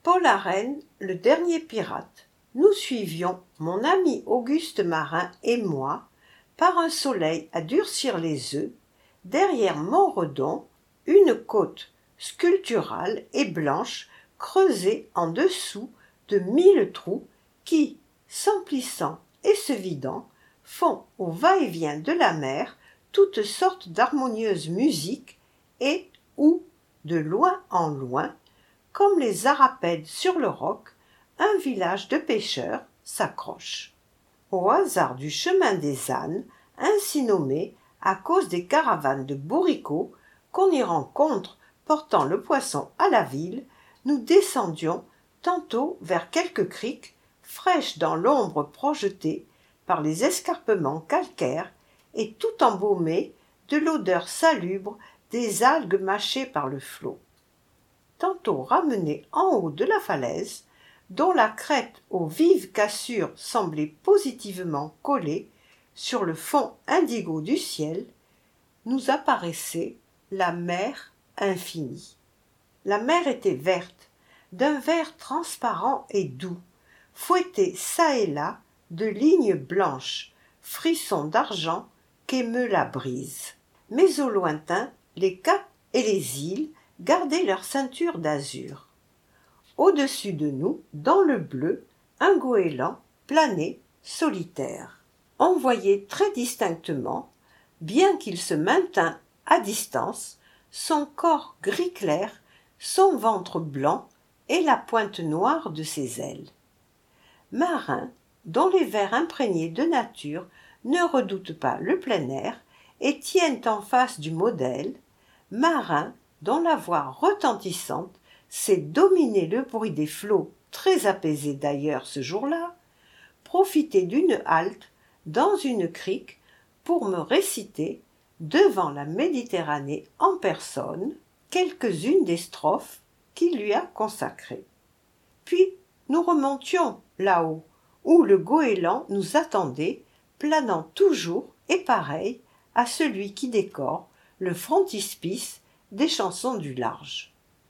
Paul Arène, le dernier pirate. Nous suivions, mon ami Auguste Marin et moi, par un soleil à durcir les œufs, derrière Montredon, une côte sculpturale et blanche creusée en dessous de 1000 trous qui, s'emplissant et se vidant, font au va-et-vient de la mer toutes sortes d'harmonieuses musiques et où, de loin en loin, comme les arapèdes sur le roc, un village de pêcheurs s'accroche. Au hasard du chemin des ânes, ainsi nommé à cause des caravanes de bourricots qu'on y rencontre portant le poisson à la ville, nous descendions tantôt vers quelques criques, fraîches dans l'ombre projetée par les escarpements calcaires et tout embaumées de l'odeur salubre des algues mâchées par le flot. Tantôt ramenés en haut de la falaise, dont la crête aux vives cassures semblait positivement collée sur le fond indigo du ciel, nous apparaissait la mer infinie. La mer était verte, d'un vert transparent et doux, fouettée çà et là de lignes blanches, frissons d'argent qu'émeut la brise. Mais au lointain, les caps et les îles gardaient leur ceinture d'azur. Au-dessus de nous, dans le bleu, un goéland planait solitaire. On voyait très distinctement, bien qu'il se maintînt à distance, son corps gris clair, son ventre blanc et la pointe noire de ses ailes. Marin, dont les vers imprégnés de nature ne redoutent pas le plein air et tiennent en face du modèle, Marin, dont la voix retentissante sait dominer le bruit des flots, très apaisés d'ailleurs ce jour-là, profiter d'une halte dans une crique pour me réciter, devant la Méditerranée en personne, quelques-unes des strophes qu'il lui a consacrées. Puis nous remontions là-haut, où le goéland nous attendait, planant toujours et pareil à celui qui décore le frontispice des chansons du large.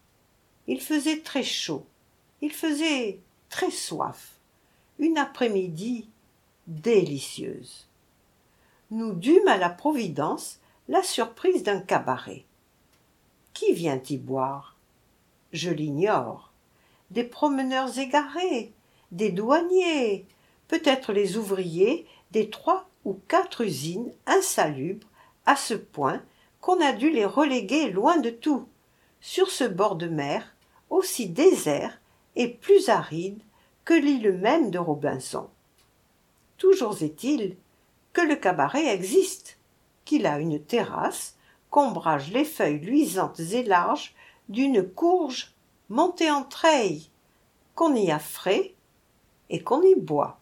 Il faisait très chaud, il faisait très soif, une après-midi délicieuse. Nous dûmes à la Providence la surprise d'un cabaret. Qui vient y boire? Je l'ignore. Des promeneurs égarés, des douaniers, peut-être les ouvriers des 3 ou 4 usines insalubres à ce point qu'on a dû les reléguer loin de tout, sur ce bord de mer aussi désert et plus aride que l'île même de Robinson. Toujours est-il que le cabaret existe, qu'il a une terrasse qu'ombragent les feuilles luisantes et larges d'une courge montée en treilles, qu'on y a frais et qu'on y boit.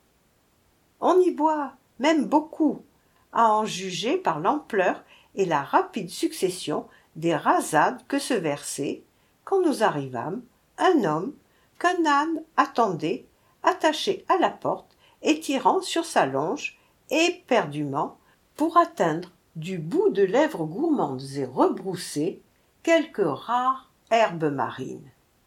On y boit même beaucoup, à en juger par l'ampleur et la rapide succession des rasades que se versait, quand nous arrivâmes, un homme qu'un âne attendait, attaché à la porte et tirant sur sa longe, éperdument, pour atteindre du bout de lèvres gourmandes et rebroussées quelques rares herbes marines.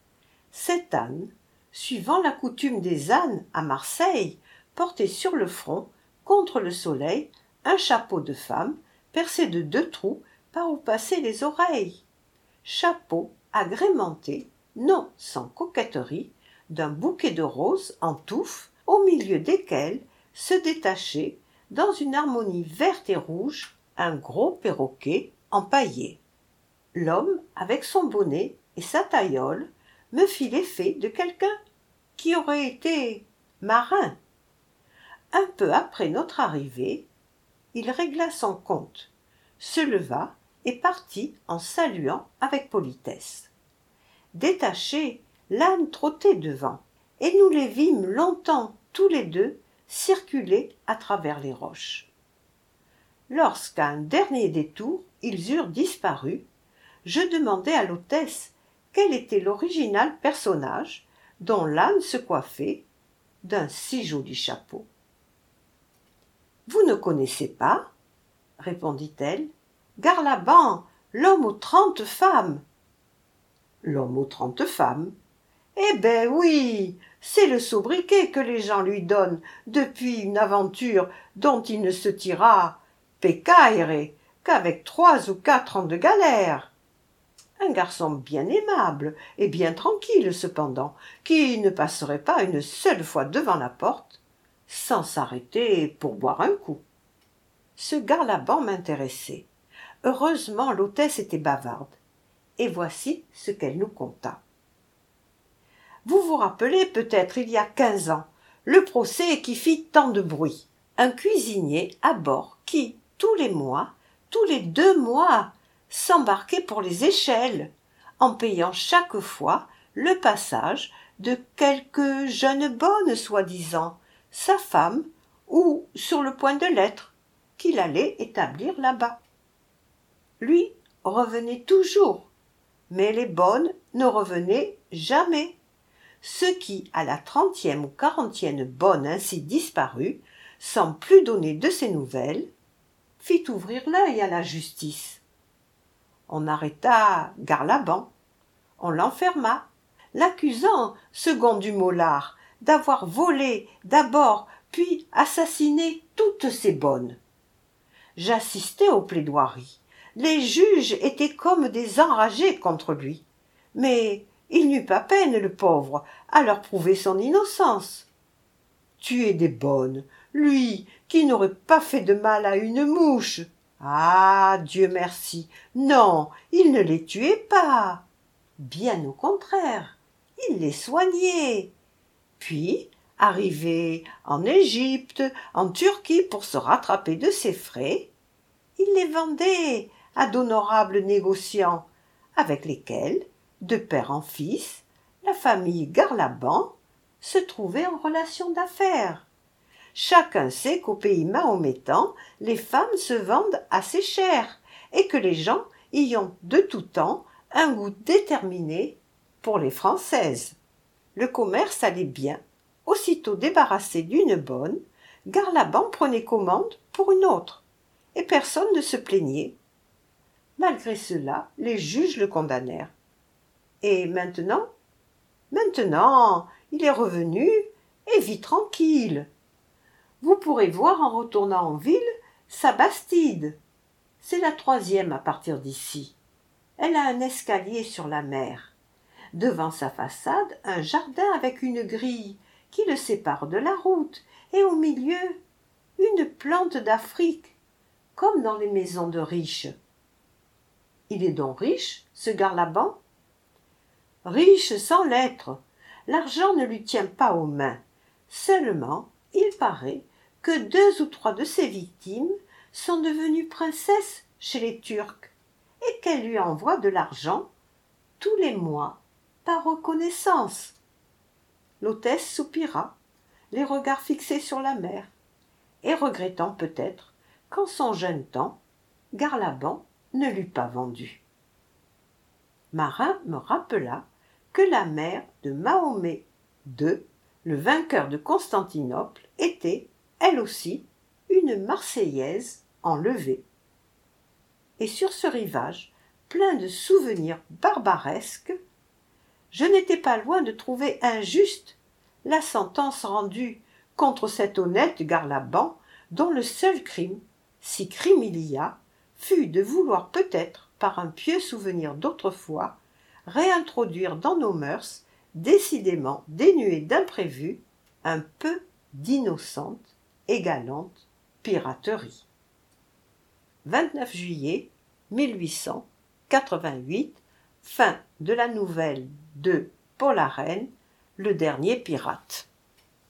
Cet âne, suivant la coutume des ânes à Marseille, portait sur le front, contre le soleil, un chapeau de femme percé de 2 trous par où passaient les oreilles. Chapeau agrémenté, non sans coquetterie, d'un bouquet de roses en touffe, au milieu desquels se détachait, dans une harmonie verte et rouge, un gros perroquet empaillé. L'homme, avec son bonnet et sa taillole, me fit l'effet de quelqu'un qui aurait été marin. Un peu après notre arrivée, il régla son compte, se leva et partit en saluant avec politesse. Détaché, l'âne trottait devant, et nous les vîmes longtemps tous les deux circuler à travers les roches. Lorsqu'à un dernier détour ils eurent disparu, je demandai à l'hôtesse quel était l'original personnage dont l'âne se coiffait d'un si joli chapeau. « Vous ne connaissez pas ?» répondit-elle. « Garlaban, l'homme aux 30 femmes. » L'homme aux 30 femmes. Eh ben oui, c'est le sobriquet que les gens lui donnent depuis une aventure dont il ne se tira pécaire qu'avec 3 ou 4 ans de galère. Un garçon bien aimable et bien tranquille cependant, qui ne passerait pas une seule fois devant la porte sans s'arrêter pour boire un coup. Ce Garlaban m'intéressait. Heureusement l'hôtesse était bavarde, et voici ce qu'elle nous conta. Vous vous rappelez peut-être il y a 15 ans le procès qui fit tant de bruit. Un cuisinier à bord qui, tous les mois, tous les 2 mois, s'embarquait pour les échelles, en payant chaque fois le passage de quelque jeune bonne soi-disant, sa femme ou sur le point de l'être, qu'il allait établir là-bas. Lui revenait toujours, mais les bonnes ne revenaient jamais. Ce qui, à la 30e ou 40e bonne ainsi disparue, sans plus donner de ses nouvelles, fit ouvrir l'œil à la justice. On arrêta Garlaban, on l'enferma, l'accusant, second du Molard, d'avoir volé d'abord puis assassiné toutes ses bonnes. J'assistais aux plaidoiries. Les juges étaient comme des enragés contre lui. Mais il n'eut pas peine, le pauvre, à leur prouver son innocence. Tuer des bonnes, lui, qui n'aurait pas fait de mal à une mouche. Ah, Dieu merci, non, il ne les tuait pas. Bien au contraire, il les soignait. Puis, arrivé en Égypte, en Turquie pour se rattraper de ses frais, il les vendait à d'honorables négociants, avec lesquels, de père en fils, la famille Garlaban se trouvait en relation d'affaires. Chacun sait qu'au pays mahométan, les femmes se vendent assez cher, et que les gens y ont de tout temps un goût déterminé pour les françaises. Le commerce allait bien. Aussitôt débarrassé d'une bonne, Garlaban prenait commande pour une autre, et personne ne se plaignait. Malgré cela, les juges le condamnèrent. Et maintenant? Maintenant, il est revenu et vit tranquille. Vous pourrez voir en retournant en ville sa bastide. C'est la 3e à partir d'ici. Elle a un escalier sur la mer. Devant sa façade, un jardin avec une grille qui le sépare de la route, et au milieu, une plante d'Afrique, comme dans les maisons de riches. Il est donc riche, ce Garlaban? Riche sans l'être. L'argent ne lui tient pas aux mains. Seulement, il paraît que 2 ou 3 de ses victimes sont devenues princesses chez les Turcs, et qu'elles lui envoient de l'argent tous les mois par reconnaissance. L'hôtesse soupira, les regards fixés sur la mer, et regrettant peut-être qu'en son jeune temps, Garlaban ne l'eût pas vendu. Marin me rappela que la mère de Mahomet II, le vainqueur de Constantinople, était, elle aussi, une Marseillaise enlevée. Et sur ce rivage, plein de souvenirs barbaresques, je n'étais pas loin de trouver injuste la sentence rendue contre cet honnête Garlaban, dont le seul crime, si crime il y a, fut de vouloir peut-être, par un pieux souvenir d'autrefois, réintroduire dans nos mœurs, décidément dénuées d'imprévu, un peu d'innocente et galante piraterie. 29 juillet 1888, fin de la nouvelle de Paul Arène, le dernier pirate.